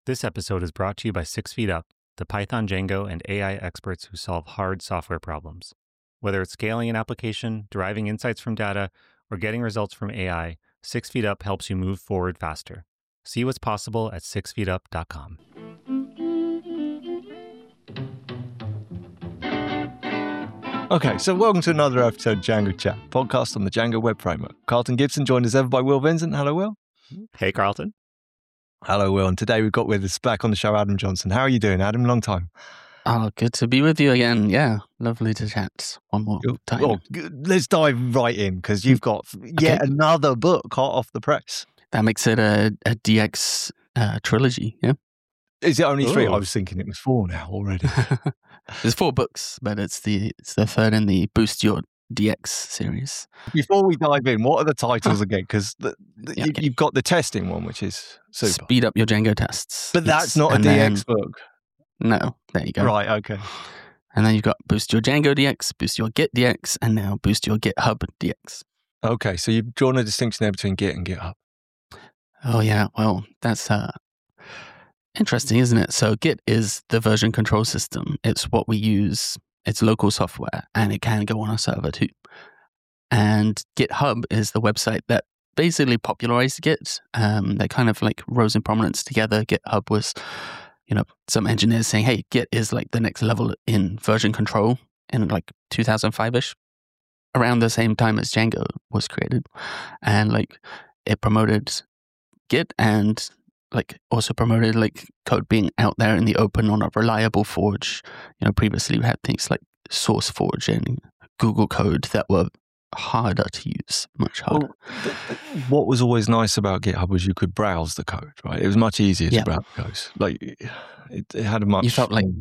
This episode is brought to you by 6 Feet Up, the Python, Django, and AI experts who solve hard software problems. Whether it's scaling an application, deriving insights from data, or getting results from AI, 6 Feet Up helps you move forward faster. See what's possible at 6feetup.com. Okay, so welcome to another episode of Django Chat, podcast on the Django Web Framework. Carlton Gibson, joined as ever by Will Vincent. Hello, Will. Hey, Carlton. Hello, Will. And today we've got with us back on the show, Adam Johnson. How are you doing, Adam? Long time. Oh, good to be with you again. Yeah, lovely to chat one more time. Oh, let's dive right in, because you've got yet another book hot off the press. That makes it a DX trilogy, yeah? Is it only 3? Ooh. I was thinking it was 4 now already. There's 4 books, but it's the third in the Boost Your DX series. Before we dive in, what are the titles again? Because you've got the testing one, which is super. Speed up your Django tests. But that's not a DX book. No, there you go. Right, okay. And then you've got Boost Your Django DX, Boost Your Git DX, and now Boost Your GitHub DX. Okay, so you've drawn a distinction there between Git and GitHub. Oh, yeah. Well, that's interesting, isn't it? So Git is the version control system. It's what we use. It's local software, and it can go on a server too. And GitHub is the website that basically popularized Git. They kind of like rose in prominence together. GitHub was, some engineers saying, hey, Git is like the next level in version control in like 2005-ish, around the same time as Django was created. And like it promoted Git and like also promoted like code being out there in the open on a reliable forge. Previously we had things like SourceForge and Google Code that were harder to use, much harder. Well, what was always nice about GitHub was you could browse the code, right? It was much easier to browse codes. Like it had a much. You felt like,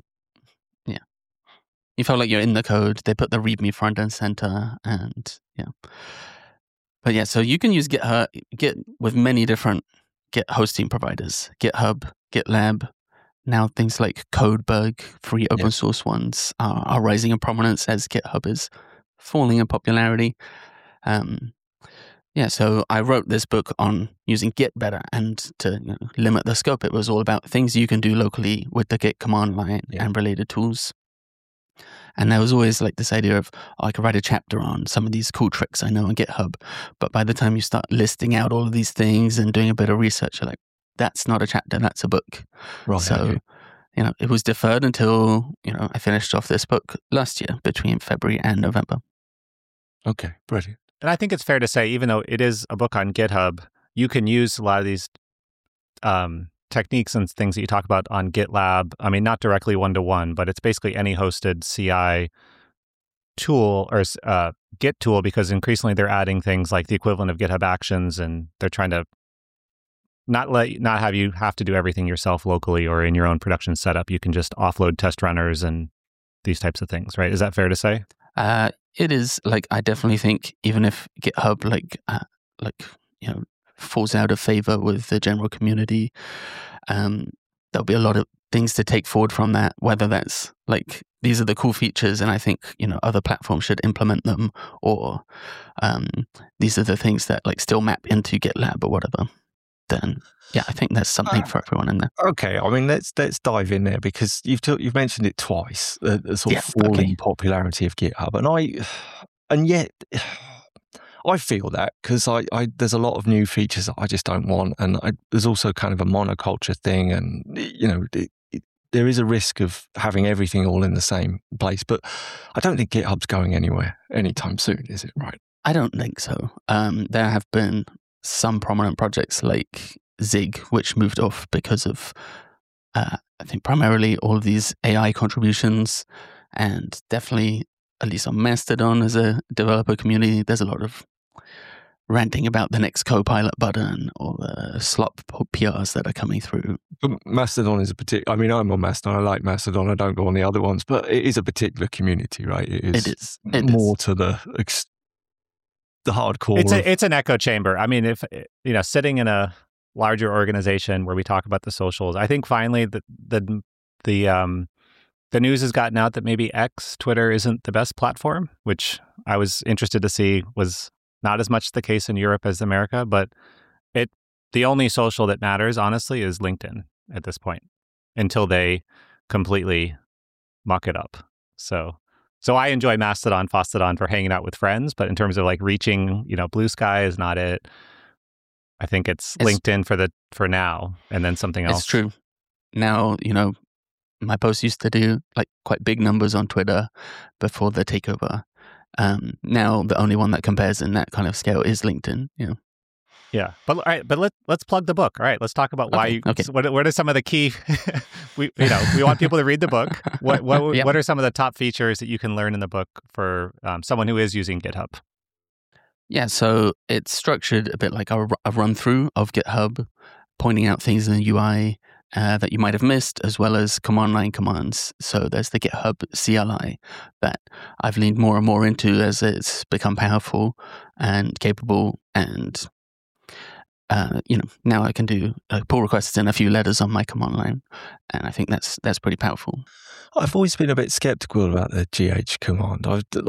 you felt like you're in the code. They put the README front and center, and But yeah, so you can use Git with many different Git hosting providers, GitHub, GitLab. Now things like CodeBug, free open source ones, are rising in prominence as GitHub is falling in popularity. So I wrote this book on using Git better and to limit the scope. It was all about things you can do locally with the Git command line and related tools. And there was always like this idea of, I could write a chapter on some of these cool tricks I know on GitHub. But by the time you start listing out all of these things and doing a bit of research, you're like, that's not a chapter, that's a book. Right. So, it was deferred until, I finished off this book last year between February and November. Okay, brilliant. And I think it's fair to say, even though it is a book on GitHub, you can use a lot of these techniques and things that you talk about on GitLab. I mean, not directly one-to-one, but it's basically any hosted CI tool or Git tool, because increasingly they're adding things like the equivalent of GitHub Actions, and they're trying to not have you have to do everything yourself locally or in your own production setup. You can just offload test runners and these types of things, right? Is that fair to say? It is. Like, I definitely think even if GitHub falls out of favor with the general community, there'll be a lot of things to take forward from that, whether that's like, these are the cool features and I think, other platforms should implement them, or these are the things that like still map into GitLab or whatever. Then I think there's something for everyone in there. Okay, I mean, let's dive in there, because you've mentioned it twice, the sort of falling popularity of GitHub, and yet I feel that, because I there's a lot of new features that I just don't want, and there's also kind of a monoculture thing, and there is a risk of having everything all in the same place. But I don't think GitHub's going anywhere anytime soon, is it? Right? I don't think so. There have been some prominent projects like Zig, which moved off because of, I think, primarily all of these AI contributions, and definitely, at least on Mastodon as a developer community, there's a lot of ranting about the next Copilot button or the slop PRs that are coming through. But Mastodon is a particular. I mean, I'm on Mastodon. I like Mastodon. I don't go on the other ones, but it is a particular community, right? It is more to the hardcore. It's an echo chamber. I mean, if sitting in a larger organization where we talk about the socials, I think finally the news has gotten out that maybe Twitter isn't the best platform, which I was interested to see was not as much the case in Europe as America, but the only social that matters, honestly, is LinkedIn. at this point until they completely muck it up. So I enjoy Mastodon, Fosstodon for hanging out with friends, but in terms of like reaching, Blue Sky is not it. I think it's LinkedIn for now, and then something else. It's true. Now, my posts used to do like quite big numbers on Twitter before the takeover. Now the only one that compares in that kind of scale is LinkedIn. Yeah, but all right, but let's plug the book. All right, let's talk about why. Okay. What are some of the key? we want people to read the book. What are some of the top features that you can learn in the book for someone who is using GitHub? Yeah, so it's structured a bit like a run through of GitHub, pointing out things in the UI that you might have missed, as well as command line commands. So there's the GitHub CLI that I've leaned more and more into as it's become powerful and capable. And now I can do pull requests in a few letters on my command line, and I think that's pretty powerful. I've always been a bit skeptical about the GH command.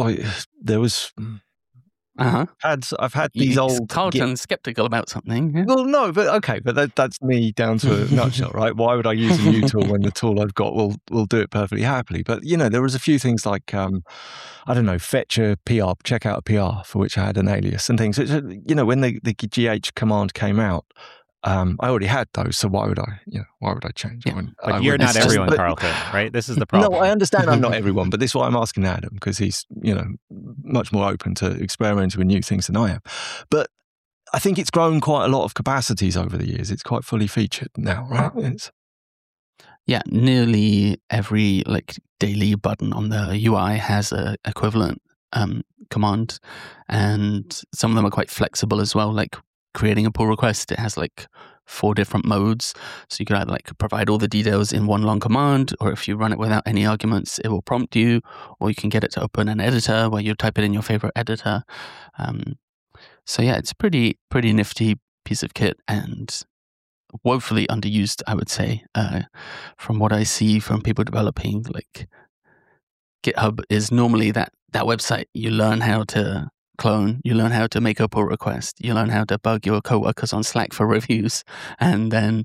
I've had these old Carlton skeptical about something. Yeah? Well, no, but okay, but that's me down to a nutshell, right? Why would I use a new tool when the tool I've got will do it perfectly happily? But there was a few things like fetch a PR, check out a PR for which I had an alias and things. Which, when the GH command came out, I already had those, so why would I change? Yeah. But you're not everyone, Carlton, right? This is the problem. No, I understand I'm not everyone, but this is why I'm asking Adam, because he's, much more open to experimenting with new things than I am. But I think it's grown quite a lot of capacities over the years. It's quite fully featured now, right? Yeah, nearly every daily button on the UI has a equivalent command, and some of them are quite flexible as well, like creating a pull request. It has 4 different modes, so you could either provide all the details in one long command, or if you run it without any arguments, it will prompt you, or you can get it to open an editor where you type it in your favorite editor. So yeah, it's pretty nifty piece of kit, and woefully underused, I would say, from what I see from people developing. GitHub is normally that website you learn how to clone, you learn how to make a pull request, you learn how to bug your coworkers on Slack for reviews, and then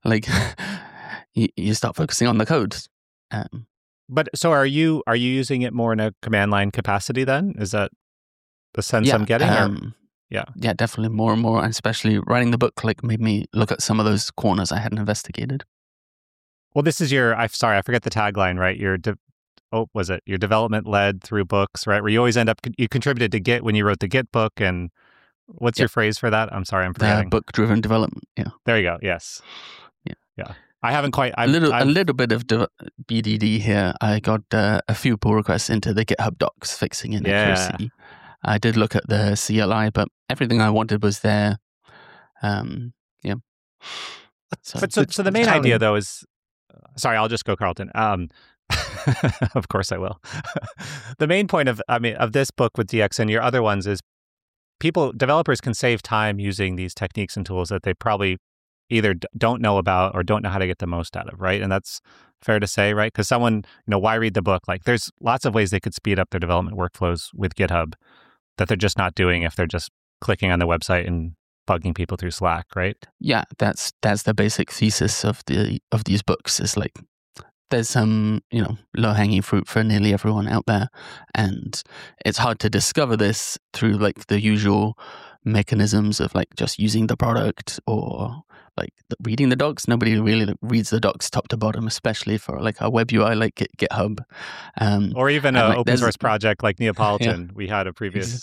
you start focusing on the code. But so are you using it more in a command line capacity then? Is that the sense I'm getting? Yeah, definitely more and more, and especially writing the book made me look at some of those corners I hadn't investigated. Well, this is I forget the tagline, right? Your development led through books, right? Where you always you contributed to Git when you wrote the Git book, and what's your phrase for that? I'm sorry, I'm forgetting. Book-driven development, yeah. There you go, yes. Yeah. I haven't quite... A little bit of BDD here. I got a few pull requests into the GitHub docs fixing inaccuracy. I did look at the CLI, but everything I wanted was there. Yeah. So the main idea, though, is... Sorry, I'll just go, Carlton. Of course I will. The main point of this book with DX and your other ones is developers can save time using these techniques and tools that they probably either don't know about or don't know how to get the most out of, right? And that's fair to say, right? Because someone, why read the book? There's lots of ways they could speed up their development workflows with GitHub that they're just not doing if they're just clicking on the website and bugging people through Slack, right? Yeah, that's the basic thesis of these books. Is there's some, low-hanging fruit for nearly everyone out there, and it's hard to discover this through the usual mechanisms of just using the product or reading the docs. Nobody really reads the docs top to bottom, especially for a web UI like GitHub, or even an open source project like Neapolitan. Yeah. We had a previous.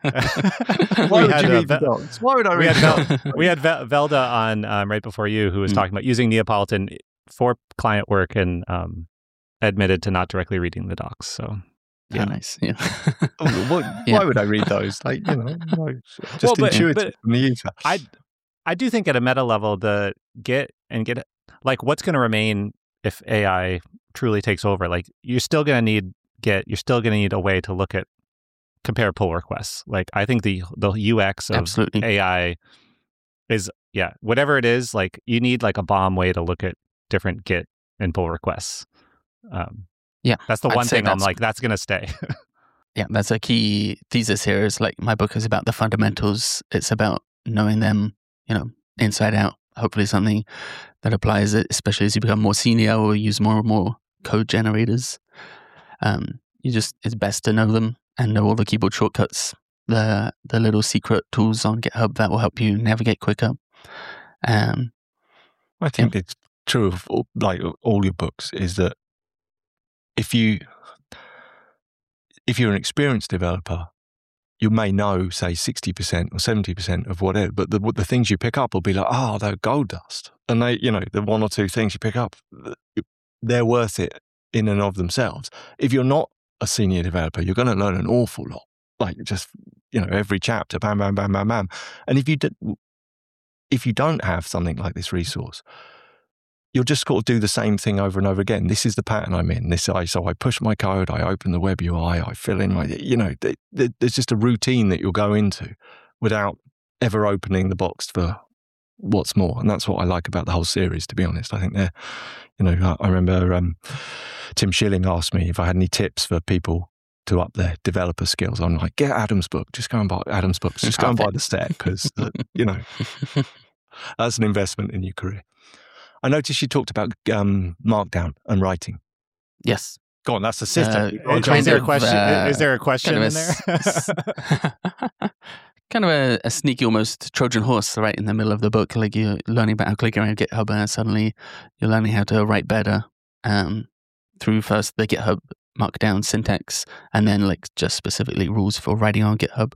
Why would you read the docs? Why would I read the docs? We had Velda on right before you, who was talking about using Neapolitan for client work and admitted to not directly reading the docs. So yeah, nice. Yeah. Why would I read those? Just intuitive from the user. I do think at a meta level, the Git what's going to remain if AI truly takes over. You're still going to need Git. You're still going to need a way to compare pull requests. I think the UX of Absolutely. AI is whatever it is. You need a bomb way to look at different Git and pull requests. That's the one thing that's going to stay. Yeah, that's a key thesis here. Is my book is about the fundamentals. It's about knowing them, inside out, hopefully something that applies, especially as you become more senior or use more and more code generators. It's best to know them and know all the keyboard shortcuts, the little secret tools on GitHub that will help you navigate quicker. I think it's true of all your books, is that if you're an experienced developer, you may know, say, 60% or 70% of whatever, but the things you pick up will be like, oh, they're gold dust. And the one or two things you pick up, they're worth it in and of themselves. If you're not a senior developer, you're going to learn an awful lot. Like just, every chapter, bam, bam, bam, bam, bam. And if you don't have something like this resource, you'll just sort of do the same thing over and over again. This is the pattern I'm in. So I push my code, I open the web UI, I fill in there's just a routine that you'll go into without ever opening the box for what's more. And that's what I like about the whole series, to be honest. I think I remember Tim Schilling asked me if I had any tips for people to up their developer skills. I'm like, get Adam's book. Just go and buy Adam's books. Just go and buy the set, because, that's an investment in your career. I noticed you talked about Markdown and writing. Yes. Go on, that's the system. Is there a question? Is there a question in there? Kind of a sneaky, almost Trojan horse right in the middle of the book. Like you're learning about how to click around GitHub, and suddenly you're learning how to write better through first the GitHub Markdown syntax, and then like just specifically rules for writing on GitHub.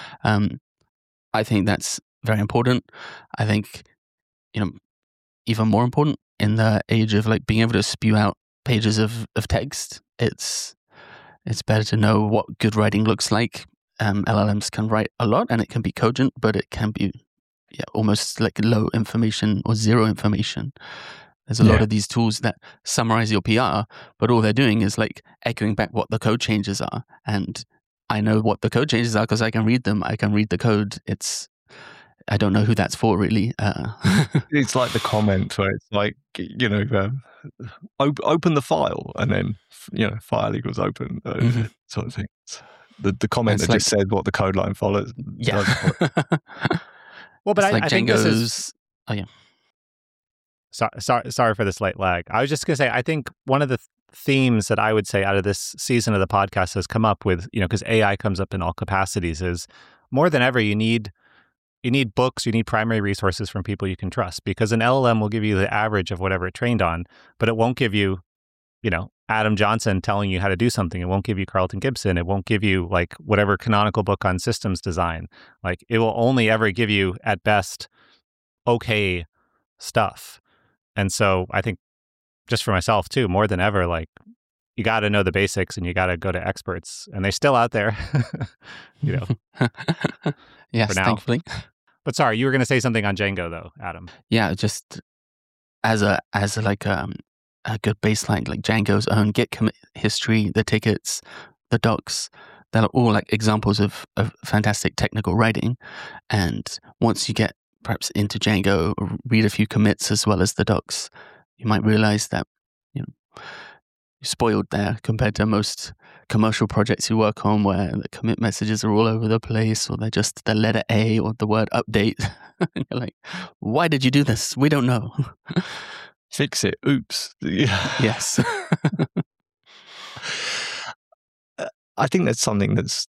I think that's very important. I think, even more important in the age of like being able to spew out pages of text. It's better to know what good writing looks like. LLMs can write a lot and it can be cogent, but it can be almost like low information or zero information. There's a lot of these tools that summarize your PR, but all they're doing is like echoing back what the code changes are. And I know what the code changes are because I can read them. I can read the code. I don't know who that's for, really. It's like the comment where it's like, open the file, and then, file equals open, sort of thing. The comment that just said what the code line follows. Yeah. Well, but I think this is... Oh, yeah. Sorry for the slight lag. I was just going to say, I think one of the themes that I would say out of this season of the podcast has come up with, because AI comes up in all capacities, is more than ever, you need books, you need primary resources from people you can trust, because an LLM will give you the average of whatever it trained on, but it won't give you, Adam Johnson telling you how to do something. It won't give you Carlton Gibson. It won't give you like whatever canonical book on systems design. Like it will only ever give you at best okay stuff. And so I think just for myself too, more than ever, like you got to know the basics and you got to go to experts, and they're still out there, Yes, for now. Thankfully. But sorry, you were going to say something on Django though, Adam. Yeah, just as a good baseline, like Django's own Git commit history, the tickets, the docs, they're all like examples of fantastic technical writing. And once you get perhaps into Django, read a few commits as well as the docs, you might realize that, you're spoiled there compared to most commercial projects you work on, where the commit messages are all over the place, or they're just the letter A or the word update. And you're like, why did you do this? We don't know. Fix it. Oops. Yes. I think that's something that's,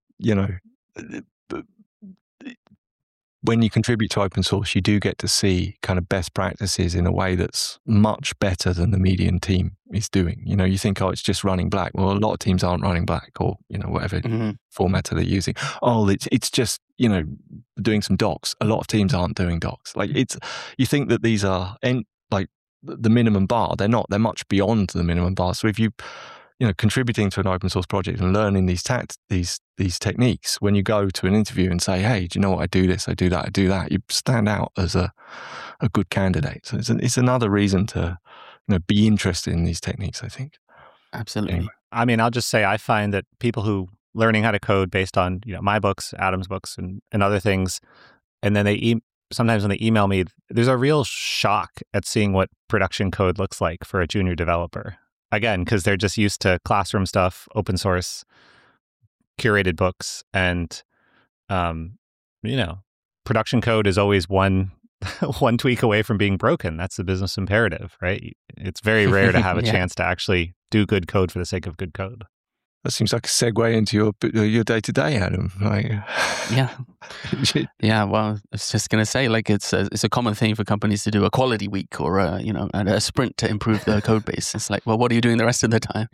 when you contribute to open source, you do get to see kind of best practices in a way that's much better than the median team is doing. You think, it's just running Black. Well, a lot of teams aren't running Black, or, whatever format they're using. Oh, it's just, doing some docs. A lot of teams aren't doing docs. Like you think that these are like the minimum bar. They're not. They're much beyond the minimum bar. So if you contributing to an open source project and learning these techniques, when you go to an interview and say, hey, do you know what? I do this, I do that, you stand out as a good candidate. So it's another reason to be interested in these techniques, I think. Absolutely. Anyway. I mean, I'll just say I find that people who learning how to code based on my books, Adam's books, and other things, and then they sometimes when they email me, there's a real shock at seeing what production code looks like for a junior developer. Again, because they're just used to classroom stuff, open source, curated books, and production code is always one one tweak away from being broken. That's the business imperative, right? It's very rare to have a chance to actually do good code for the sake of good code. That seems like a segue into your day-to-day, Adam. Like, yeah. Well, I was just going to say, like, it's a common thing for companies to do a quality week or a sprint to improve their code base. It's like, well, what are you doing the rest of the time?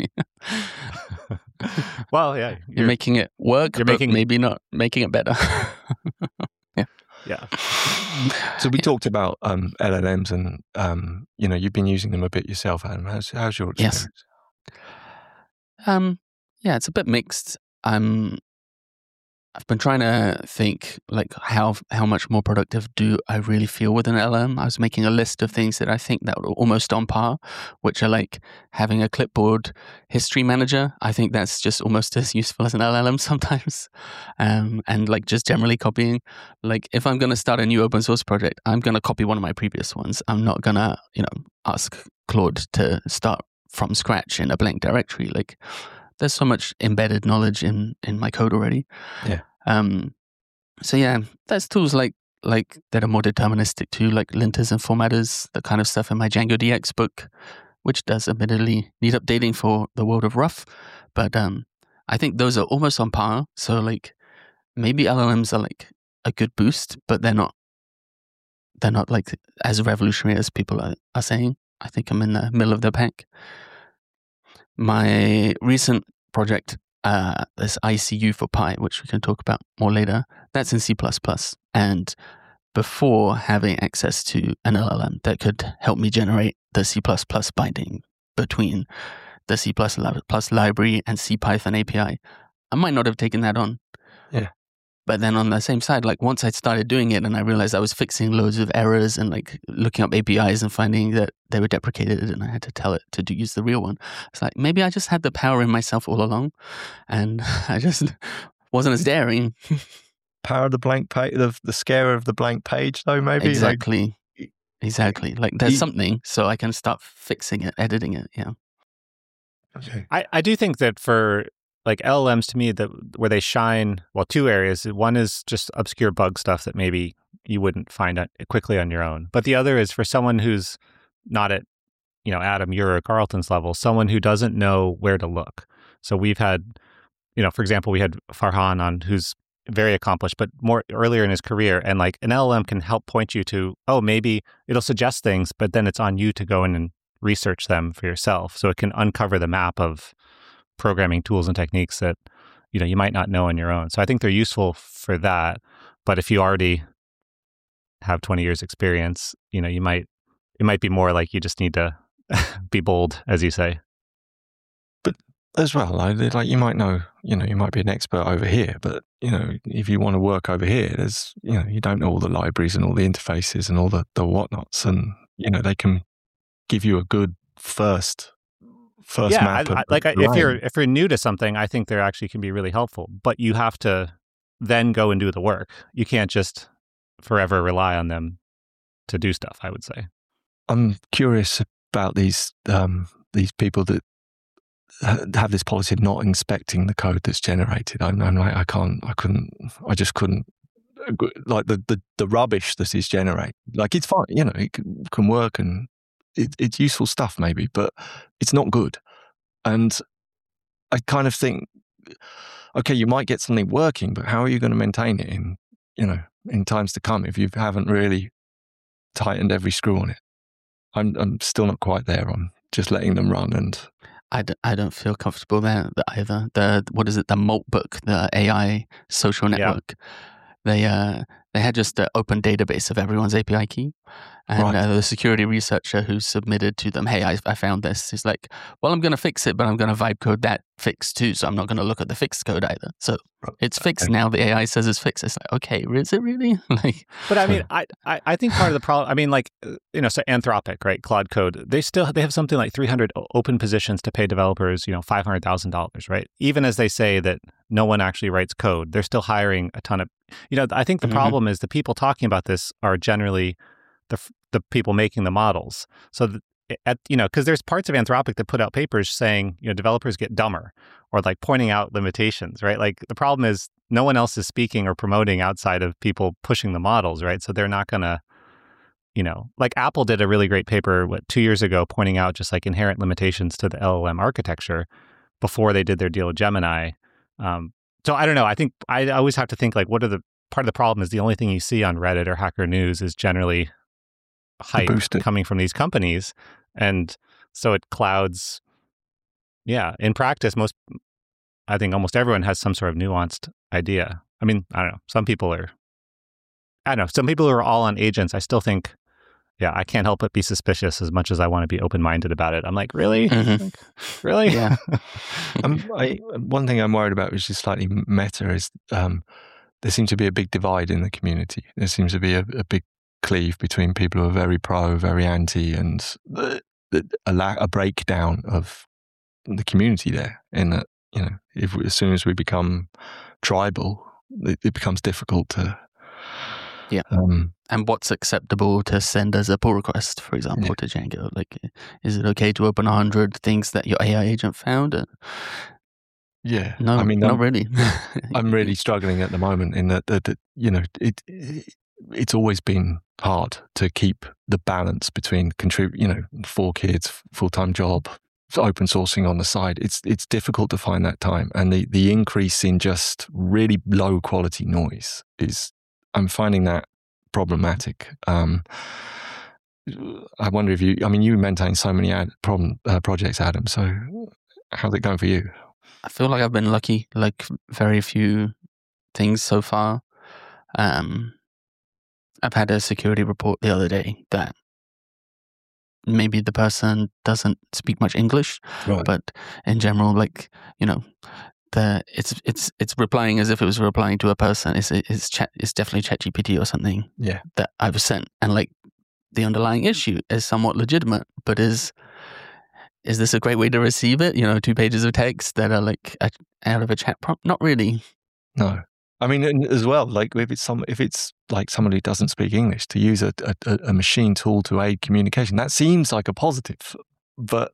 Well, yeah, you're making it work. Maybe not making it better. Yeah. So we talked about LLMs, and you've been using them a bit yourself, Adam. How's your experience? Yes. Yeah, it's a bit mixed. I've been trying to think like how much more productive do I really feel with an LLM. I was making a list of things that I think that were almost on par, which are like having a clipboard history manager. I think that's just almost as useful as an LLM sometimes. And like just generally copying. Like if I'm going to start a new open source project, I'm going to copy one of my previous ones. I'm not going to, ask Claude to start from scratch in a blank directory. Like there's so much embedded knowledge in my code already. Yeah. So yeah, there's tools like that are more deterministic too, like linters and formatters, that kind of stuff in my Django DX book, which does admittedly need updating for the world of rough. But I think those are almost on par. So like maybe LLMs are like a good boost, but they're not like as revolutionary as people are saying. I think I'm in the middle of the pack. My recent project, this ICU for Pi, which we can talk about more later, that's in C++. And before having access to an LLM that could help me generate the C++ binding between the C++ library and CPython API, I might not have taken that on. Yeah. But then on the same side, like once I started doing it and I realized I was fixing loads of errors and like looking up APIs and finding that they were deprecated and I had to tell it to use the real one. It's like, maybe I just had the power in myself all along and I just wasn't as daring. Power of the blank page, the scare of the blank page though, maybe? Exactly. Exactly. Like there's something so I can start fixing it, editing it. Yeah. Okay. I do think that for like LLMs, to me, where they shine, well, two areas. One is just obscure bug stuff that maybe you wouldn't find quickly on your own. But the other is for someone who's not at, Adam, your or Carlton's level, someone who doesn't know where to look. So we've had, for example, we had Farhan on, who's very accomplished, but more earlier in his career. And like an LLM can help point you to, maybe it'll suggest things, but then it's on you to go in and research them for yourself. So it can uncover the map of programming tools and techniques that you might not know on your own. So I think they're useful for that. But if you already have 20 years experience, it might be more like you just need to be bold, as you say. But as well, like you might know, you might be an expert over here, but if you want to work over here, there's you don't know all the libraries and all the interfaces and all the whatnots, and they can give you a good first map. If you're new to something, I think they actually can be really helpful. But you have to then go and do the work. You can't just forever rely on them to do stuff, I would say. I'm curious about these people that have this policy of not inspecting the code that's generated. I'm like, I just couldn't. Like the rubbish that is generated, like it's fine, it can work and it's useful stuff maybe, but it's not good. And I kind of think, okay, you might get something working, but how are you going to maintain it in times to come if you haven't really tightened every screw on it? I'm still not quite there. I'm just letting them run, and I don't feel comfortable there either. The Maltbook, the AI social network. Yeah. They had just an open database of everyone's API key. And the security researcher who submitted to them, hey, I found this. He's like, well, I'm going to fix it, but I'm going to vibe code that fix too. So I'm not going to look at the fixed code either. So it's fixed now. The AI says it's fixed. It's like, okay, is it really? But I mean, I think part of the problem, I mean, so Anthropic, right? Claude Code, they have something like 300 open positions to pay developers, $500,000, right? Even as they say that no one actually writes code, they're still hiring a ton of, I think the problem is the people talking about this are generally the people making the models. So because there's parts of Anthropic that put out papers saying, developers get dumber or like pointing out limitations, right? Like the problem is no one else is speaking or promoting outside of people pushing the models, right? So they're not going to like Apple did a really great paper 2 years ago pointing out just like inherent limitations to the LLM architecture before they did their deal with Gemini. So I don't know. I think I always have to think like, part of the problem is the only thing you see on Reddit or Hacker News is generally hype coming from these companies. And so it clouds. Yeah. In practice, I think almost everyone has some sort of nuanced idea. I mean, I don't know. Some people are all on agents. I still think, I can't help but be suspicious as much as I want to be open-minded about it. I'm like, really? Mm-hmm. Like, really? Yeah. One thing I'm worried about, which is slightly meta, is there seems to be a big divide in the community. There seems to be a big cleave between people who are very pro, very anti, and a breakdown of the community there. In that, as soon as we become tribal, it becomes difficult to. Yeah. And what's acceptable to send as a pull request, for example, to Django? Like, is it okay to open 100 things that your AI agent found? Yeah. No, I mean, not really. I'm really struggling at the moment in that it's always been hard to keep the balance between 4 kids, full-time job, open sourcing on the side. It's difficult to find that time. And the increase in just really low quality noise I'm finding that problematic. I wonder if you maintain so many projects, Adam. So how's it going for you? I feel like I've been lucky, like very few things so far. I've had a security report the other day that maybe the person doesn't speak much English, right. But in general, like, it's replying as if it was replying to a person. It's definitely ChatGPT or something. Yeah. That I've sent, and like the underlying issue is somewhat legitimate, but is this a great way to receive it? 2 pages of text that are like out of a chat prompt? Not really. No. I mean, as well, like if it's like someone who doesn't speak English, to use a machine tool to aid communication, that seems like a positive, but.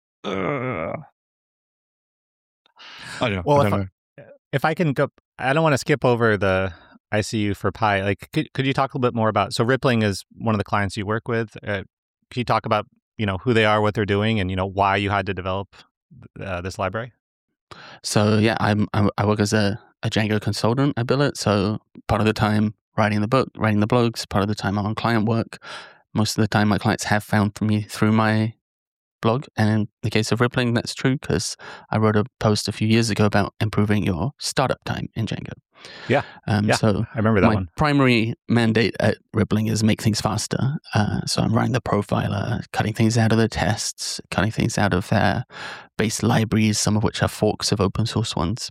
I don't know. If I can go, I don't want to skip over the ICU for Pi. Like, could you talk a little bit more about? So Rippling is one of the clients you work with. Can you talk about who they are, what they're doing, and why you had to develop this library? So yeah, I work as a Django consultant. I bill it. So part of the time writing the book, writing the blogs. Part of the time I'm on client work. Most of the time my clients have found me through my blog, and in the case of Rippling, that's true because I wrote a post a few years ago about improving your startup time in Django. Yeah. So I remember that my one. primary mandate at Rippling is make things faster. So I'm writing the profiler, cutting things out of the tests, cutting things out of their base libraries, some of which are forks of open source ones.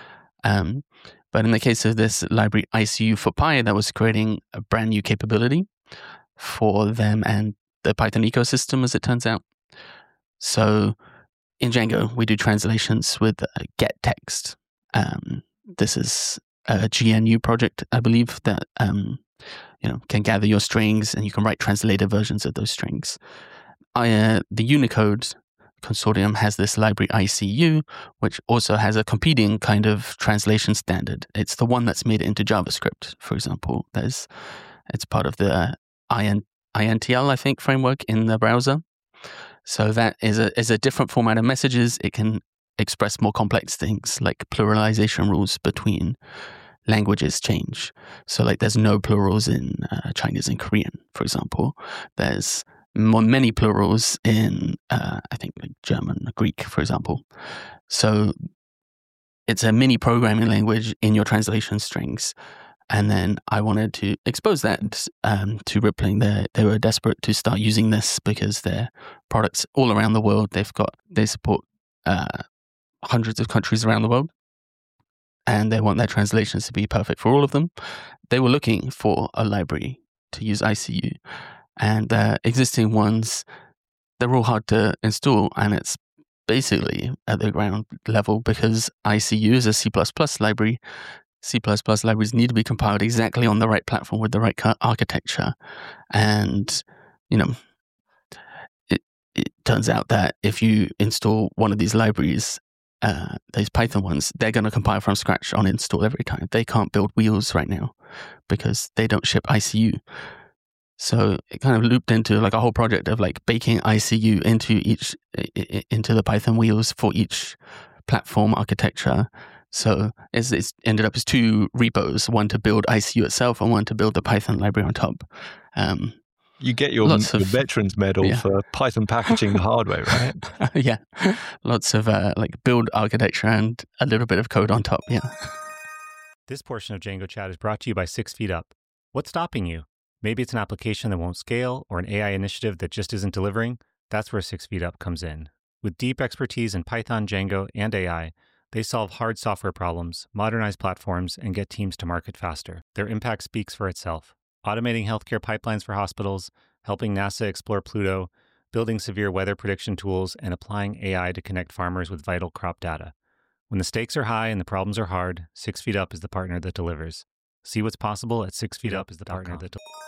But in the case of this library ICU for Pi, that was creating a brand new capability for them and the Python ecosystem, as it turns out. So in Django, we do translations with getText. This is a GNU project, I believe, that can gather your strings and you can write translated versions of those strings. The Unicode consortium has this library ICU, which also has a competing kind of translation standard. It's the one that's made it into JavaScript, for example. It's part of the INTL, I think, framework in the browser. So that is a different format of messages. It can express more complex things like pluralization rules between languages change. So like there's no plurals in Chinese and Korean, for example. There's many plurals in, I think, like German, Greek, for example. So it's a mini programming language in your translation strings. And then I wanted to expose that to Rippling. They were desperate to start using this because their products all around the world, they support hundreds of countries around the world. And they want their translations to be perfect for all of them. They were looking for a library to use ICU. And the existing ones, they're all hard to install. And it's basically at the ground level because ICU is a C++ library. C++ libraries need to be compiled exactly on the right platform with the right architecture. And, it turns out that if you install one of these libraries, these Python ones, they're going to compile from scratch on install every time. They can't build wheels right now because they don't ship ICU. So it kind of looped into like a whole project of like baking ICU into the Python wheels for each platform architecture. So it's ended up as 2 repos, one to build ICU itself and one to build the Python library on top. You get your veterans medal for Python packaging the hardware, right? Yeah. Lots of like build architecture and a little bit of code on top. Yeah. This portion of Django Chat is brought to you by 6 Feet Up. What's stopping you? Maybe it's an application that won't scale or an AI initiative that just isn't delivering. That's where 6 Feet Up comes in. With deep expertise in Python, Django, and AI, they solve hard software problems, modernize platforms, and get teams to market faster. Their impact speaks for itself. Automating healthcare pipelines for hospitals, helping NASA explore Pluto, building severe weather prediction tools, and applying AI to connect farmers with vital crop data. When the stakes are high and the problems are hard, 6 Feet Up is the partner that delivers. See what's possible at 6feetup.com.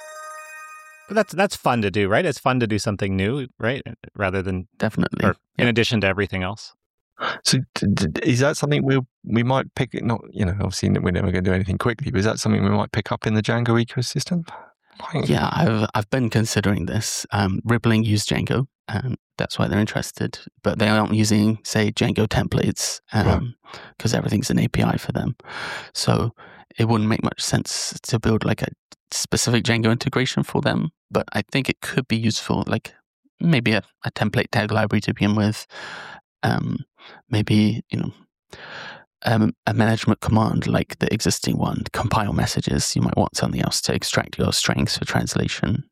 But that's fun to do, right? It's fun to do something new, right? Rather than definitely, in addition to everything else. So is that something we might pick? Not, obviously we're never going to do anything quickly, but is that something we might pick up in the Django ecosystem? Yeah, I've been considering this. Rippling use Django, and that's why they're interested. But they aren't using, say, Django templates because everything's an API for them. So it wouldn't make much sense to build like a specific Django integration for them. But I think it could be useful, like maybe a template tag library to begin with. Maybe, a management command like the existing one, compile messages. You might want something else to extract your strings for translation.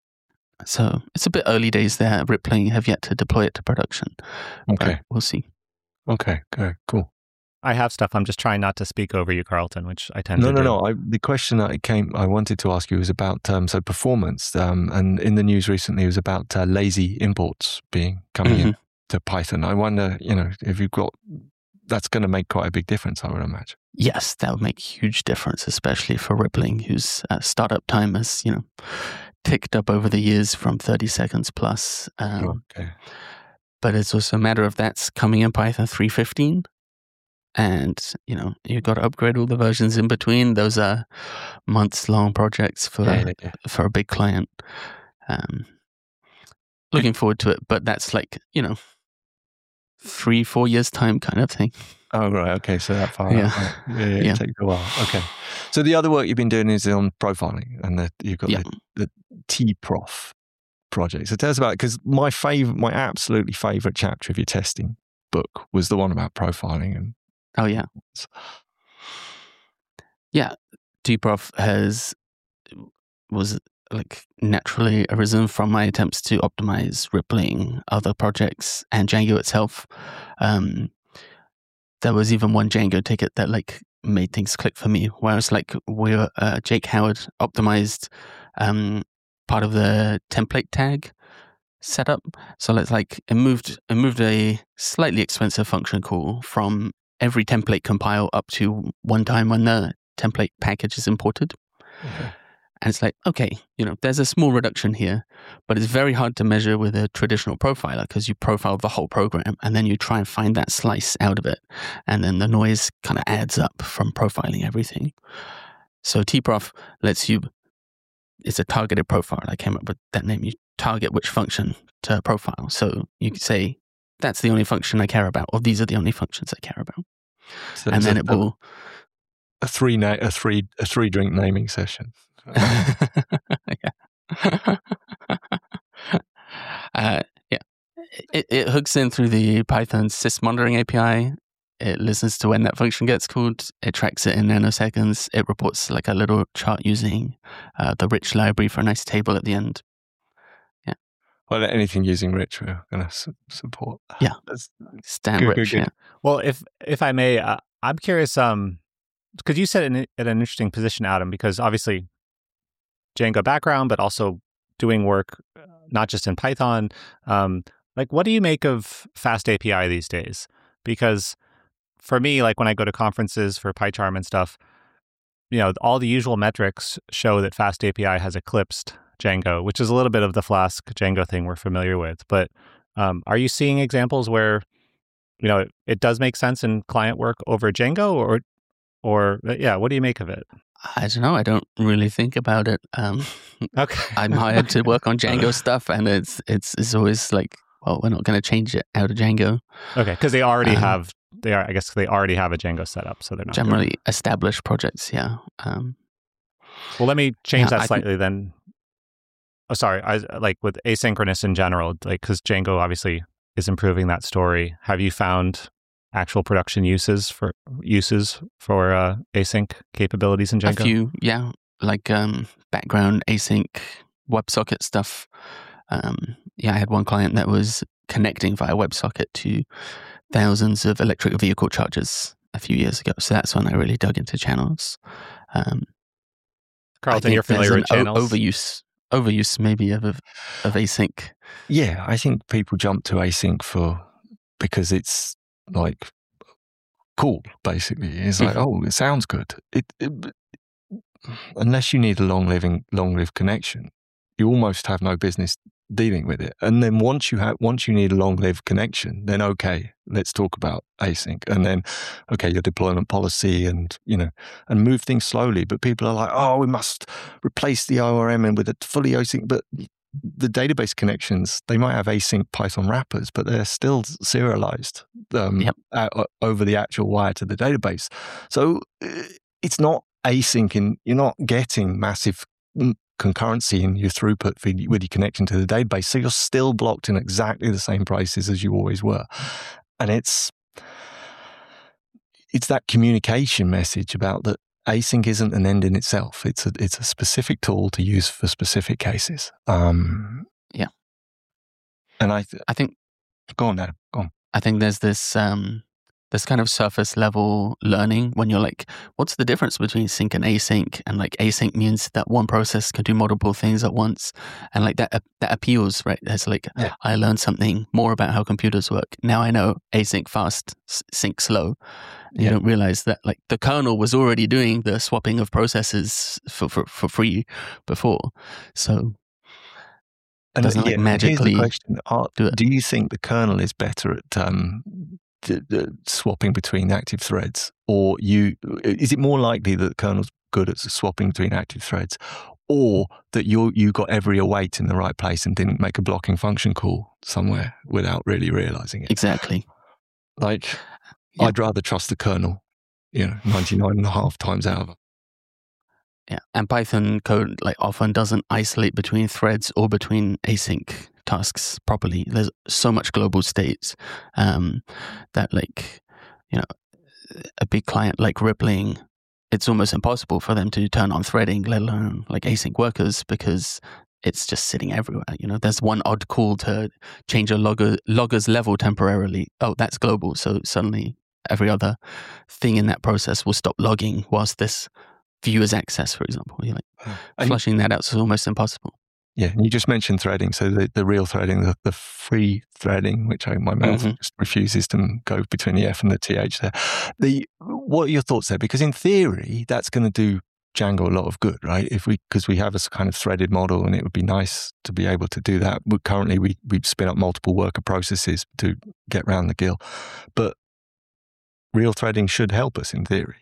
So it's a bit early days there. Rippling have yet to deploy it to production. Okay. We'll see. Okay, cool. I have stuff. I'm just trying not to speak over you, Carlton, which I tend to do. No. The question that I wanted to ask you was about performance. And in the news recently, it was about lazy imports coming in to Python. I wonder, if you've got, that's going to make quite a big difference, I would imagine. Yes, that would make a huge difference, especially for Rippling, whose startup time has, ticked up over the years from 30 seconds plus. Okay. But it's also a matter of that's coming in Python 3.15. And, you've got to upgrade all the versions in between. Those are months-long projects for a big client. Looking forward to it, but that's like, 3-4 years time kind of thing. Oh, right. Okay. So that far. Yeah. It takes a while. Okay. So the other work you've been doing is on profiling, and you've got the tprof project. So tell us about it, because my absolutely favorite chapter of your testing book was the one about profiling. And oh, yeah. Yeah. tprof was like naturally arisen from my attempts to optimize Rippling, other projects, and Django itself. There was even one Django ticket that like made things click for me, where it's like Jake Howard optimized part of the template tag setup. So it's like it moved a slightly expensive function call from every template compile up to one time when the template package is imported. Okay. And it's like, okay, there's a small reduction here, but it's very hard to measure with a traditional profiler because you profile the whole program and then you try and find that slice out of it. And then the noise kind of adds up from profiling everything. So tprof lets you, it's a targeted profile. I came up with that name. You target which function to profile. So you could say, that's the only function I care about, or these are the only functions I care about. So and then it will... A three drink naming session. It hooks in through the Python sys monitoring API. It listens to when that function gets called. It tracks it in nanoseconds. It reports like a little chart using the rich library for a nice table at the end. Yeah. Well, anything using rich, we're going to support. Yeah. Stan rich. Good. Yeah. Well, if I may, I'm curious. Because you said at an interesting position, Adam, because obviously Django background, but also doing work not just in Python. Like, what do you make of Fast API these days? Because for me, like when I go to conferences for PyCharm and stuff, all the usual metrics show that Fast API has eclipsed Django, which is a little bit of the Flask Django thing we're familiar with. But are you seeing examples where, it does make sense in client work over Django, or what do you make of it? I don't know. I don't really think about it. Okay. I'm hired to work on Django stuff, and it's always like, well, we're not going to change it out of Django. Okay, because they already have. I guess they already have a Django setup, so they're not generally established projects. Yeah. Well, let me change that slightly then. Oh, sorry. I like with asynchronous in general, like because Django obviously is improving that story. Have you found actual production uses for async capabilities in Django? A few, yeah, like background async WebSocket stuff. Yeah, I had one client that was connecting via WebSocket to thousands of electric vehicle chargers a few years ago. So that's when I really dug into channels. Carlton, you're familiar with channels? Overuse maybe of async. Yeah, I think people jump to async because it's like cool, basically. It's like, oh, it sounds good. Unless you need a long-lived connection, you almost have no business dealing with it. And then once you need a long-lived connection, then okay, let's talk about async. And then your deployment policy and move things slowly. But people are like, oh, we must replace the ORM and with a fully async. But the database connections, they might have async Python wrappers, but they're still serialized over the actual wire to the database. So it's not async, and you're not getting massive concurrency in your throughput with your connection to the database. So you're still blocked in exactly the same places as you always were. And it's that communication message about that async isn't an end in itself. It's a specific tool to use for specific cases. Yeah. And I think, go on. I think there's this kind of surface level learning when you're like, what's the difference between sync and async? And like async means that one process can do multiple things at once. And like that appeals, right? It's like, I learned something more about how computers work. Now I know async fast, sync slow. You don't realize that like the kernel was already doing the swapping of processes for free before. So it doesn't like magically here's the question. Do you think the kernel is better at the swapping between active threads, or is it more likely that the kernel's good at swapping between active threads, or that you got every await in the right place and didn't make a blocking function call somewhere without really realizing it? Exactly. Like, I'd rather trust the kernel, 99.5 times out of it. Yeah, and Python code like often doesn't isolate between threads or between async tasks properly. There's so much global state that like, a big client like Rippling, it's almost impossible for them to turn on threading, let alone like async workers, because it's just sitting everywhere. There's one odd call to change a logger's level temporarily. Oh, that's global. So suddenly every other thing in that process will stop logging whilst this viewer's access, for example. You're like flushing that out is almost impossible. Yeah, and you just mentioned threading. So the real threading, the free threading, which my mouth just refuses to go between the F and the TH there. What are your thoughts there? Because in theory, that's going to do Django a lot of good, right? Because we have a kind of threaded model, and it would be nice to be able to do that. Currently, we spin up multiple worker processes to get around the GIL. But real threading should help us in theory.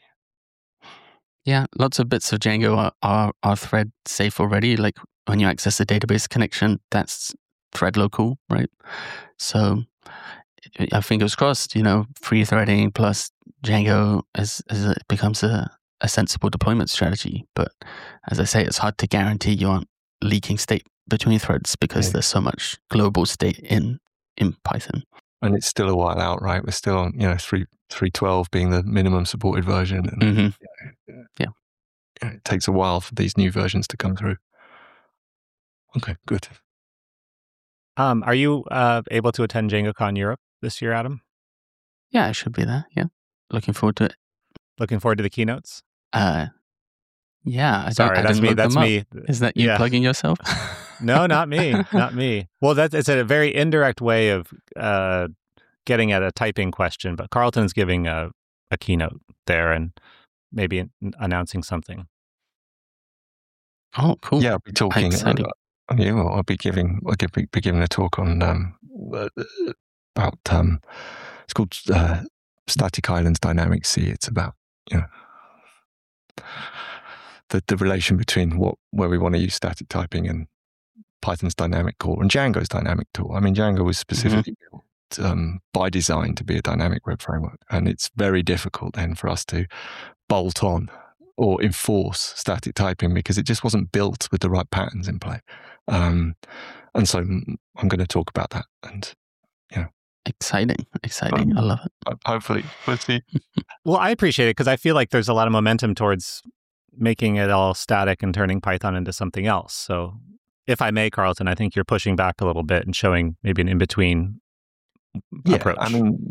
Yeah, lots of bits of Django are thread safe already. Like when you access a database connection, that's thread local, right? So fingers crossed, free threading plus Django as it becomes a sensible deployment strategy. But as I say, it's hard to guarantee you aren't leaking state between threads because there's so much global state in Python. And it's still a while out, right? We're still on, 3.12 being the minimum supported version. And, it takes a while for these new versions to come through. Okay, good. Are you able to attend DjangoCon Europe this year, Adam? Yeah, I should be there. Yeah. Looking forward to it. Looking forward to the keynotes? Yeah. That's me. Is that you plugging yourself? No, not me. Not me. Well, it's a very indirect way of getting at a typing question, but Carlton's giving a keynote there and maybe announcing something. Oh, cool. Yeah, I'll be talking. I'll be giving a talk on about it's called Static Islands Dynamic C. It's about the relation between where we want to use static typing and Python's dynamic core and Django's dynamic tool. I mean, Django was specifically built by design to be a dynamic web framework, and it's very difficult then for us to bolt on or enforce static typing because it just wasn't built with the right patterns in play. And so I'm going to talk about that. And exciting. I love it. Hopefully, we'll see. Well, I appreciate it because I feel like there's a lot of momentum towards making it all static and turning Python into something else. So if I may, Carlton, I think you're pushing back a little bit and showing maybe an in-between approach. I mean,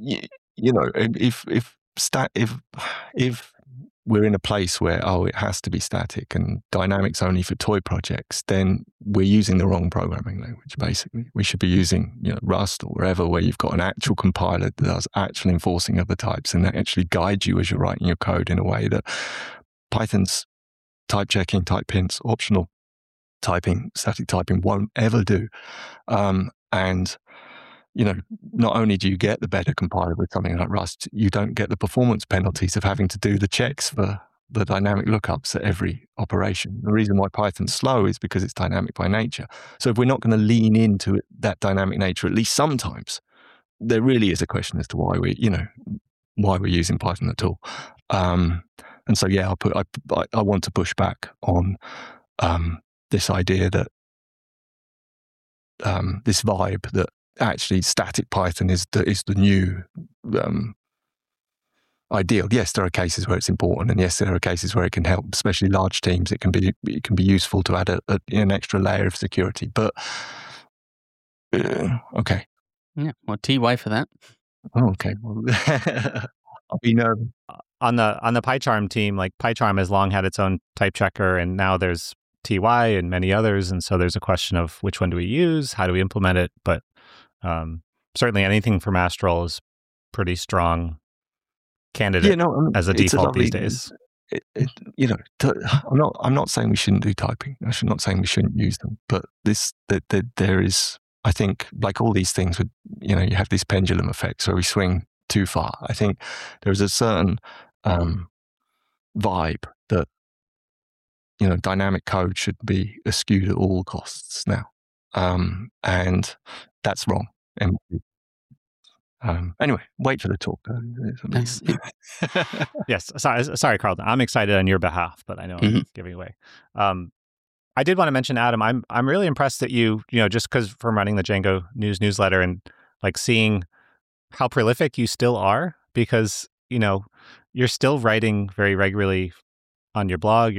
if we're in a place where, it has to be static and dynamics only for toy projects, then we're using the wrong programming language, basically. We should be using Rust or wherever, where you've got an actual compiler that does actual enforcing of the types and that actually guides you as you're writing your code in a way that Python's type checking, type hints, optional typing, static typing won't ever do. And not only do you get the better compiler with something like Rust, you don't get the performance penalties of having to do the checks for the dynamic lookups at every operation. The reason why Python's slow is because it's dynamic by nature. So if we're not going to lean into that dynamic nature, at least sometimes, there really is a question as to why we're using Python at all. And so, I want to push back on this idea that this vibe that actually static Python is the new ideal. Yes, there are cases where it's important, and yes, there are cases where it can help, especially large teams. It can be useful to add an extra layer of security. But okay, yeah, well, TY for that. Oh, okay, well, I'll be nervous. On the PyCharm team, like PyCharm has long had its own type checker, and now there's TY and many others, and so there's a question of which one do we use, how do we implement it, but certainly anything from Astral is pretty strong candidate as a default these days. I'm not saying we shouldn't do typing. I'm not saying we shouldn't use them, but there is, I think, like all these things, with you have these pendulum effects where we swing too far. I think there's a certain vibe that dynamic code should be eschewed at all costs now. And that's wrong. Anyway, wait for the talk. Nice. Yes. Sorry, Carlton. I'm excited on your behalf, but I know I'm giving away. I did want to mention, Adam, I'm really impressed that you just because from running the Django News newsletter and like seeing how prolific you still are, because you're still writing very regularly on your blog.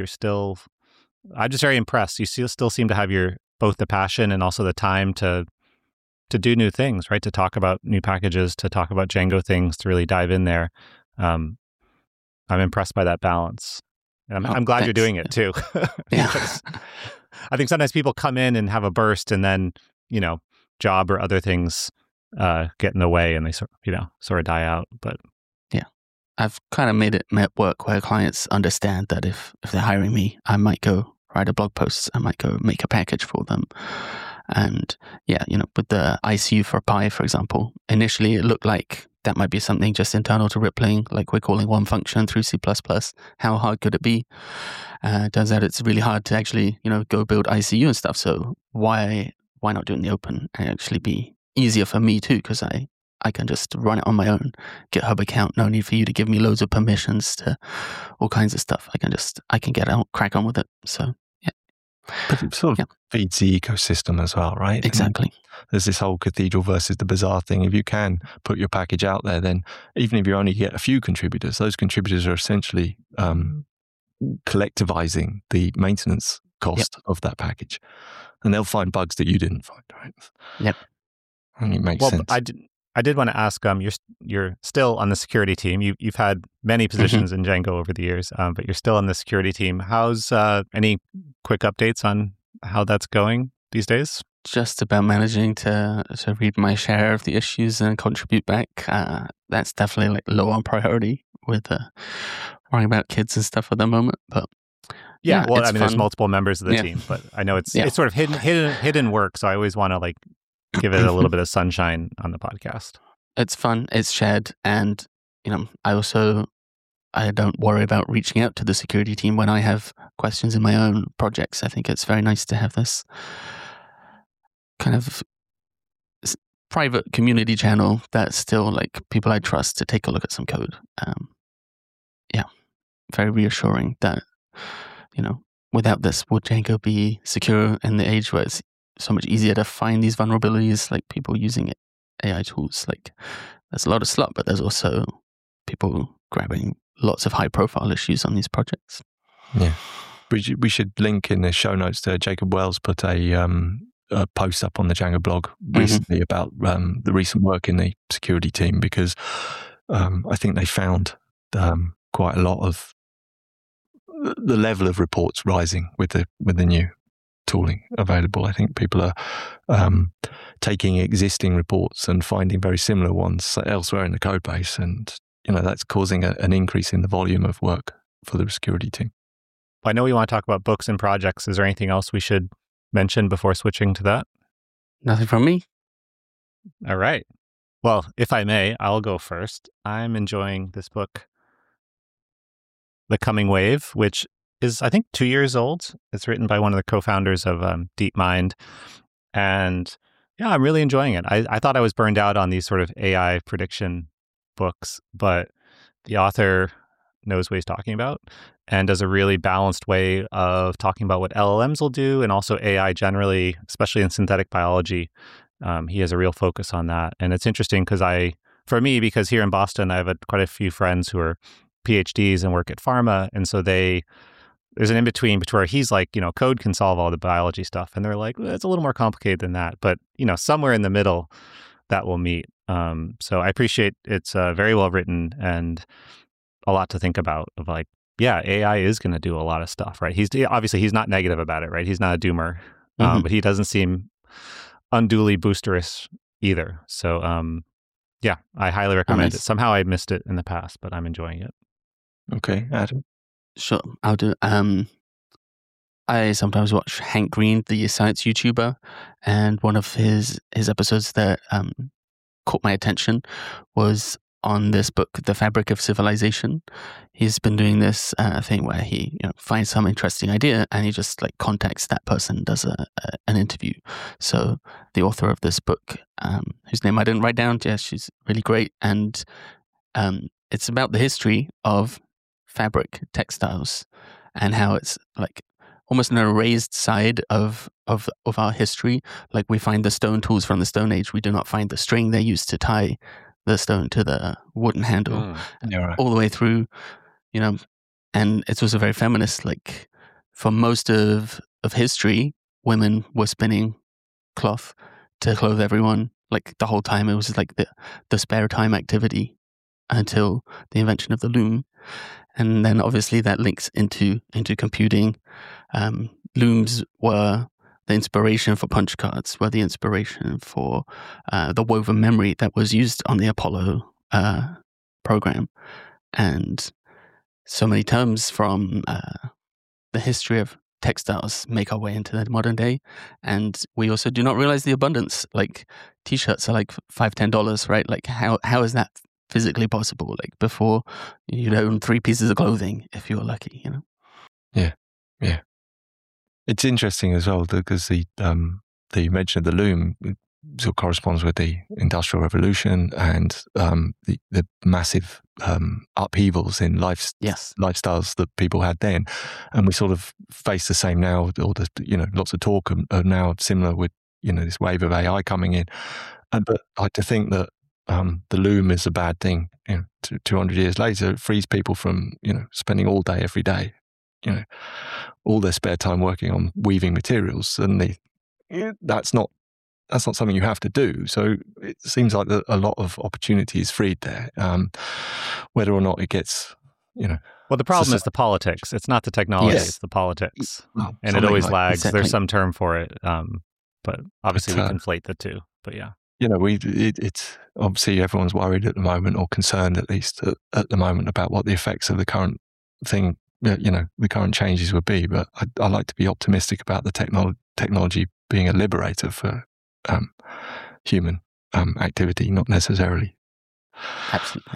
I'm just very impressed. You still seem to have both the passion and also the time to do new things, right? To talk about new packages, to talk about Django things, to really dive in there. I'm impressed by that balance. And I'm glad you're doing it too. Because I think sometimes people come in and have a burst and then, job or other things get in the way and they sort of die out. But yeah, I've kind of made it work where clients understand that if they're hiring me, I might go write a blog post, I might go make a package for them. And with the ICU for Pi, for example, initially it looked like that might be something just internal to Rippling, like we're calling one function through C++. How hard could it be? Turns out it's really hard to actually, go build ICU and stuff. So why not do it in the open and actually be easier for me too? Because I can just run it on my own GitHub account. No need for you to give me loads of permissions to all kinds of stuff. I can get out, crack on with it. So yeah. But it sort of feeds the ecosystem as well, right? Exactly. And there's this whole cathedral versus the bazaar thing. If you can put your package out there, then even if you only get a few contributors, those contributors are essentially collectivizing the maintenance cost of that package. And they'll find bugs that you didn't find, right? Yep. And it makes sense. I did want to ask, you're still on the security team. You've had many positions in Django over the years, but you're still on the security team. How's any quick updates on how that's going these days? Just about managing to read my share of the issues and contribute back. That's definitely like low on priority with worrying about kids and stuff at the moment. But yeah, well, I mean, there's multiple members of the team, but I know it's sort of hidden work. So I always want to give it a little bit of sunshine on the podcast. It's fun. It's shared. And, I also I don't worry about reaching out to the security team when I have questions in my own projects. I think it's very nice to have this kind of private community channel that's still like people I trust to take a look at some code. Very reassuring that, without this, would Django be secure in the age where it's so much easier to find these vulnerabilities, like people using AI tools? Like, there's a lot of slut, but there's also people grabbing lots of high-profile issues on these projects. Yeah. We should link in the show notes to Jacob Wells put a post up on the Django blog recently about the recent work in the security team, because I think they found quite a lot of the level of reports rising with the new tooling available. I think people are taking existing reports and finding very similar ones elsewhere in the code base, and that's causing an increase in the volume of work for the security team. I know we want to talk about books and projects. Is there anything else we should mention before switching to that? Nothing from me. All right. Well, if I may, I'll go first. I'm enjoying this book, The Coming Wave, which is, I think, 2 years old. It's written by one of the co-founders of DeepMind. And yeah, I'm really enjoying it. I thought I was burned out on these sort of AI prediction books, but the author knows what he's talking about and does a really balanced way of talking about what LLMs will do and also AI generally, especially in synthetic biology. He has a real focus on that. And it's interesting because because here in Boston, I have quite a few friends who are PhDs and work at pharma. And so there's an in-between where he's like, code can solve all the biology stuff. And they're like, well, it's a little more complicated than that. But, somewhere in the middle that will meet. So I appreciate it's very well written and a lot to think about of like, yeah, AI is going to do a lot of stuff, right? He's not negative about it, right? He's not a doomer, but he doesn't seem unduly boosterish either. So, yeah, I highly recommend it. Somehow I missed it in the past, but I'm enjoying it. Okay, Adam. Sure, I'll do. I sometimes watch Hank Green, the science YouTuber, and one of his episodes that caught my attention was on this book, The Fabric of Civilization. He's been doing this thing where he finds some interesting idea and he just like contacts that person, does an interview. So the author of this book, whose name I didn't write down, she's really great, and it's about the history of fabric textiles and how it's like almost an erased side of our history. Like we find the stone tools from the Stone Age, we do not find the string they used to tie the stone to the wooden handle, all the way through, and it's also very feminist. Like for most of history, women were spinning cloth to clothe everyone. Like the whole time, it was like the spare time activity until the invention of the loom. And then obviously that links into computing. Looms were the inspiration for punch cards, were the inspiration for the woven memory that was used on the Apollo program. And so many terms from the history of textiles make our way into the modern day. And we also do not realize the abundance. Like T-shirts are like $5-10, right? Like how is that physically possible? Like before, you'd own 3 pieces of clothing if you were lucky, Yeah. It's interesting as well because the mention of the loom sort of corresponds with the Industrial Revolution and the massive upheavals in lifestyles that people had then, and we sort of face the same now. Or lots of talk of now similar with this wave of AI coming in, but I like to think that the loom is a bad thing. 200 years later, it frees people from spending all day every day, all their spare time working on weaving materials. Suddenly, that's not something you have to do. So it seems like a lot of opportunity is freed there. Whether or not it gets, Well, the problem is the politics. It's not the technology; it's the politics, and it always lags. Exactly. There's some term for it, but obviously we conflate the two. But yeah. It's obviously everyone's worried at the moment, or concerned at least at the moment, about what the effects of the current thing, the current changes would be. But I like to be optimistic about the technology being a liberator for human activity, not necessarily. Absolutely.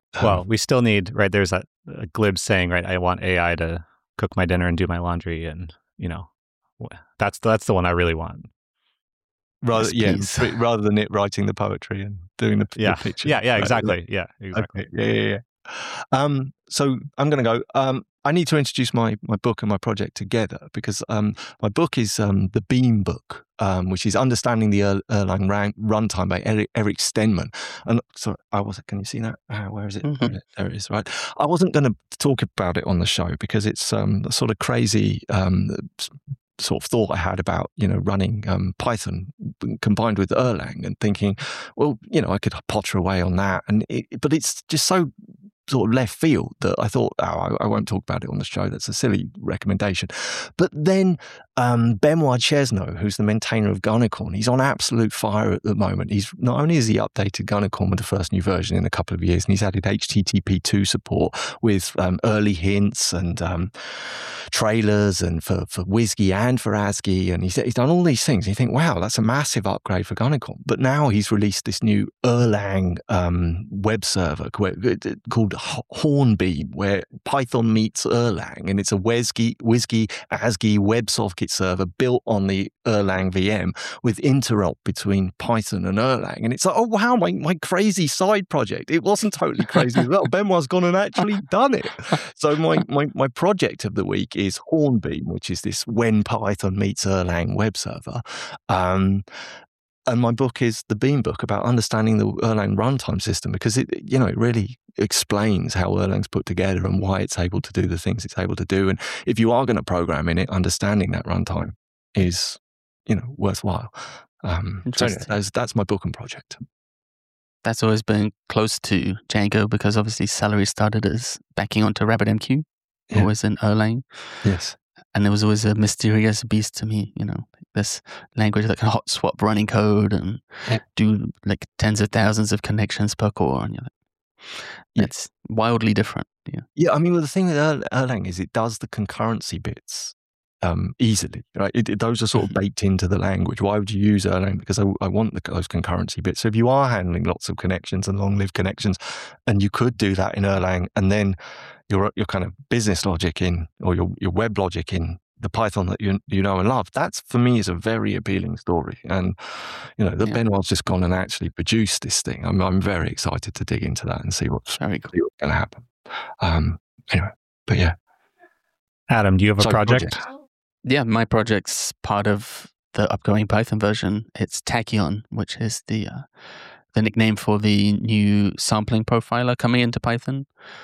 Well, we still need, right, there's a glib saying, right, I want AI to cook my dinner and do my laundry, and, that's the one I really want. Rather than it writing the poetry and doing the picture. Yeah, exactly. Yeah, exactly. Okay. Yeah. So I'm going to go. I need to introduce my book and my project together, because my book is the Beam book, which is Understanding the Erlang Runtime by Eric Stenman. And sorry, can you see that? Where is it? Mm-hmm. There it is, right. I wasn't going to talk about it on the show because it's a sort of crazy sort of thought I had about, running Python combined with Erlang, and thinking, well, I could potter away on that. But it's just so sort of left field that I thought, I won't talk about it on the show. That's a silly recommendation. But then Benoit Chesneau, who's the maintainer of Gunnicorn, he's on absolute fire at the moment. He's not only has he updated Gunnicorn with the first new version in a couple of years, and he's added HTTP2 support with early hints and trailers, and for WSGI and for ASCII, and he's done all these things. You think, wow, that's a massive upgrade for Gunnicorn. But now he's released this new Erlang web server called Hornbeam, where Python meets Erlang, and it's a WSGI ASCII WebSocket server built on the Erlang VM with interop between Python and Erlang. And it's like, oh wow, my crazy side project. It wasn't totally crazy as well. Benoit's gone and actually done it. So my project of the week is Hornbeam, which is this when Python meets Erlang web server. And my book is the Beam book, about understanding the Erlang runtime system, because it really explains how Erlang's put together and why it's able to do the things it's able to do. And if you are going to program in it, understanding that runtime is, worthwhile. So that's my book and project. That's always been close to Django, because obviously Celery started as backing onto RabbitMQ, always in Erlang. Yes. And it was always a mysterious beast to me, this language that can hot swap running code and do like tens of thousands of connections per core. And it's wildly different. Yeah. I mean, well, the thing with Erlang is it does the concurrency bits easily, right? Those are sort of baked into the language. Why would you use Erlang? Because I want those concurrency bits. So if you are handling lots of connections and long-lived connections, and you could do that in Erlang, and then your kind of business logic or your web logic in the Python that you know and love, that's, for me, is a very appealing story. And Benoit's just gone and actually produced this thing. I'm very excited to dig into that and see what's going to happen. Anyway, but yeah. Adam, do you have a project? Yeah, my project's part of the upcoming Python version. It's Tachyon, which is the nickname for the new sampling profiler coming into Python.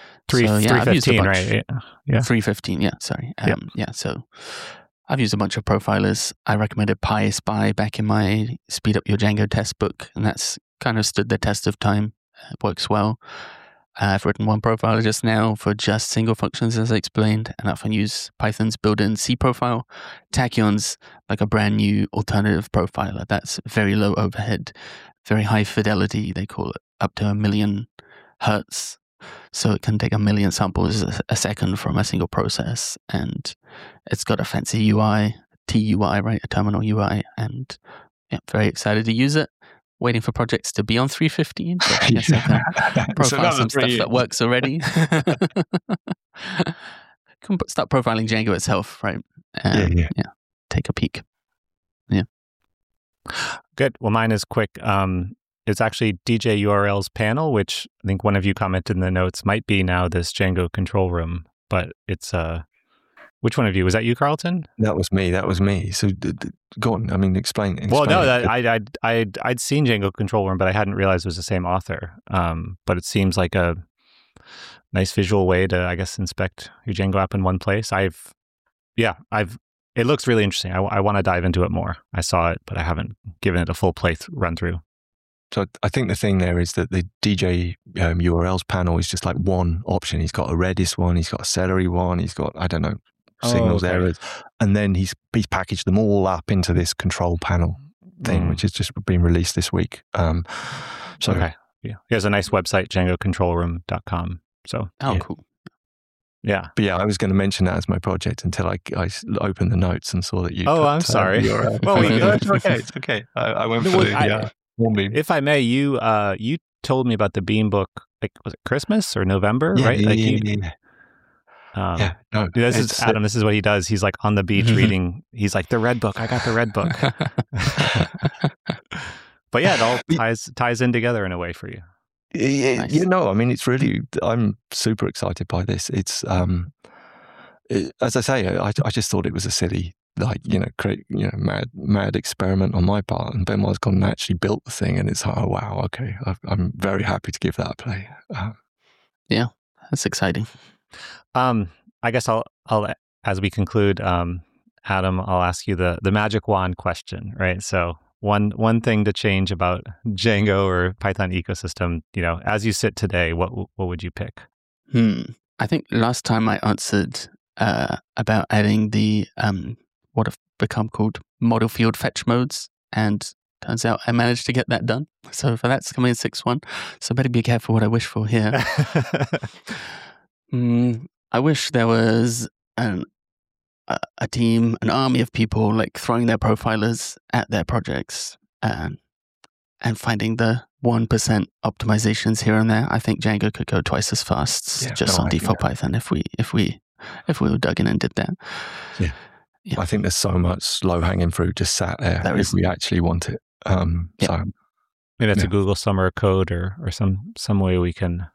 315, right? Yeah. 315, yeah, sorry. So I've used a bunch of profilers. I recommended PySpy back in my Speed Up Your Django test book, and that's kind of stood the test of time. It works well. I've written one profiler just now for just single functions, as I explained, and I often use Python's built-in C profile. Tachyon's like a brand new alternative profiler that's very low overhead, very high fidelity, they call it, up to 1 million hertz. So it can take 1 million samples a second from a single process, and it's got a fancy UI, TUI, right, a terminal UI, and very excited to use it. Waiting for projects to be on 315. So I guess I can profile some stuff that works already. Can start profiling Django itself, right? Take a peek. Yeah. Good. Well, mine is quick. It's actually DJ URL's panel, which I think one of you commented in the notes might be now this Django control room, but it's which one of you? Was that you, Carlton? That was me. So go on. I mean, explain. Well, no, I'd seen Django control room, but I hadn't realized it was the same author. But it seems like a nice visual way to, I guess, inspect your Django app in one place. It looks really interesting. I want to dive into it more. I saw it, but I haven't given it a full run through. So I think the thing there is that the DJ URLs panel is just like one option. He's got a Redis one, he's got a Celery one, he's got, I don't know, signals, errors. And then he's packaged them all up into this control panel thing, which has just been released this week. Okay. Yeah. He has a nice website, djangocontrolroom.com. So, cool. Yeah. But yeah, I was going to mention that as my project until I opened the notes and saw that you. I'm sorry. Well, it's okay. It's okay. I went for Hornbeam. If I may, you told me about the Beam book, like, was it Christmas or November, right? Yeah. No, this is Adam. This is what he does. He's like on the beach reading. He's like, the Red Book. I got the Red Book. But yeah, it all ties in together in a way for you. Yeah, nice. I mean, it's really, I'm super excited by this. It's, as I say, I just thought it was a silly, mad experiment on my part. And Benoit's gone and actually built the thing, and it's, oh wow, okay, I'm very happy to give that a play. Yeah, that's exciting. I guess I'll as we conclude, Adam, I'll ask you the magic wand question, right? So one thing to change about Django or Python ecosystem, as you sit today, what would you pick? I think last time I answered about adding the what have become called model field fetch modes, and turns out I managed to get that done. So for that's coming in 6.1. So better be careful what I wish for here. I wish there was a team, an army of people like throwing their profilers at their projects and finding the 1% optimizations here and there. I think Django could go twice as fast on default Python if we were dug in and did that. Yeah. I think there's so much low hanging fruit just sat there if we actually want it. So maybe it's a Google Summer Code or some way we can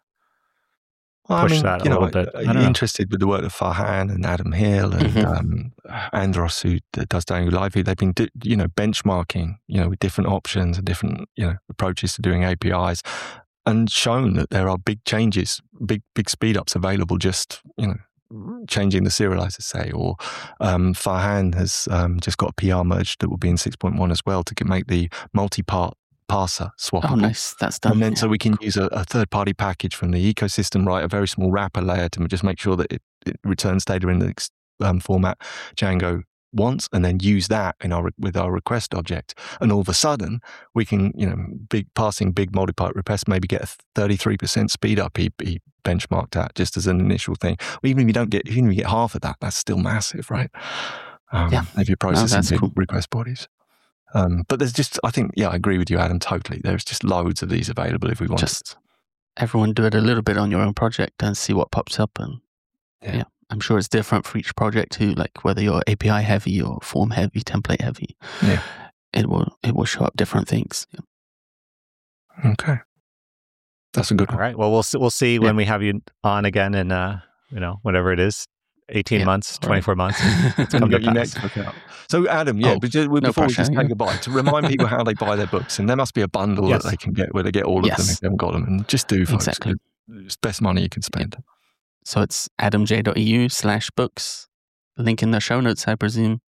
push that a little bit. I'm interested with the work of Farhan and Adam Hill and Andros, who does Django Lively. They've been benchmarking with different options and different approaches to doing APIs, and shown that there are big changes, big speed ups available just changing the serializer, say, or Farhan has just got a PR merge that will be in 6.1 as well to make the multi-part parser swappable. Oh, nice. That's done. And then so we can use a third-party package from the ecosystem, right? A very small wrapper layer to just make sure that it returns data in the format Django wants, and then use that with our request object. And all of a sudden, we can, passing big multi-part requests, maybe get a 33% speed up. He benchmarked at just as an initial thing. Well, even if you get half of that, that's still massive, right? If you're processing big request bodies. But there's just, I think, I agree with you, Adam, totally. There's just loads of these available if we want. Just everyone do it a little bit on your own project and see what pops up. And I'm sure it's different for each project too, like whether you're API heavy or form heavy, template heavy. Yeah. It will show up different things. Yeah. Okay. That's a good one. All right. Well, we'll see when we have you on again in whatever it is. 18 months, 24 months. It's come to pass. So, Adam, before we just say goodbye, to remind people how they buy their books, and there must be a bundle that they can get where they get all of them if they haven't got them. And just do, folks. Exactly. It's the best money you can spend. So it's adamj.eu/books. Link in the show notes, I presume.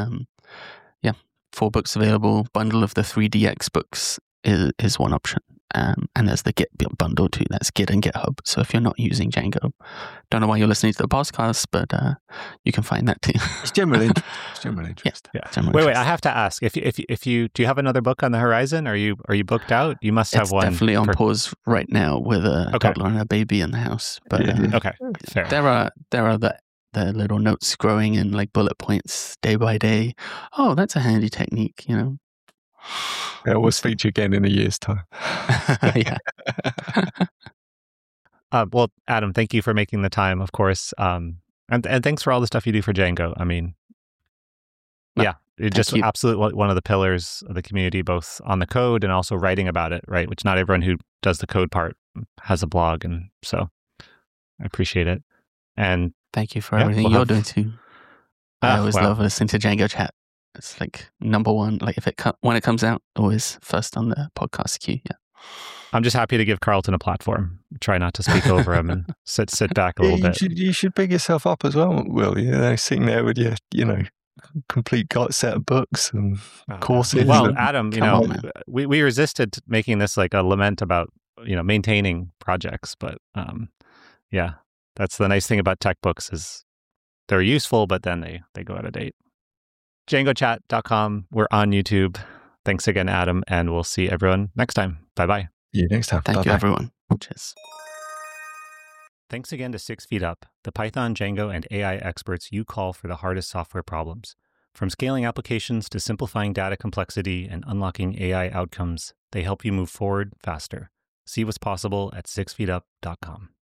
4 books available. Bundle of the 3DX books is one option. And there's the Git bundle too. That's Git and GitHub. So if you're not using Django, don't know why you're listening to the podcast, but you can find that too. It's general interest. Yeah. Wait. I have to ask if you do you have another book on the horizon? Are you booked out? You must have one. It's definitely on pause right now with a toddler and a baby in the house. But fair. There are the little notes growing in like bullet points day by day. Oh, that's a handy technique, We'll speak to you again in a year's time. Yeah. Well, Adam, thank you for making the time, of course. And thanks for all the stuff you do for Django. I mean, it's just absolutely one of the pillars of the community, both on the code and also writing about it, right? Which not everyone who does the code part has a blog. And so I appreciate it. And thank you for everything you're doing too. I always love listening to Django chat. It's like number one. Like when it comes out, always first on the podcast queue. Yeah. I'm just happy to give Carlton a platform. Try not to speak over him and sit back a little bit. You should big yourself up as well, Will. Sitting there with your, complete set of books and courses. Well, Adam, we resisted making this like a lament about maintaining projects, but that's the nice thing about tech books is they're useful, but then they go out of date. DjangoChat.com. We're on YouTube. Thanks again, Adam, and we'll see everyone next time. Bye-bye. See you next time. Thank you, everyone. Cheers. Thanks again to 6 Feet Up, the Python, Django, and AI experts you call for the hardest software problems. From scaling applications to simplifying data complexity and unlocking AI outcomes, they help you move forward faster. See what's possible at 6feetup.com.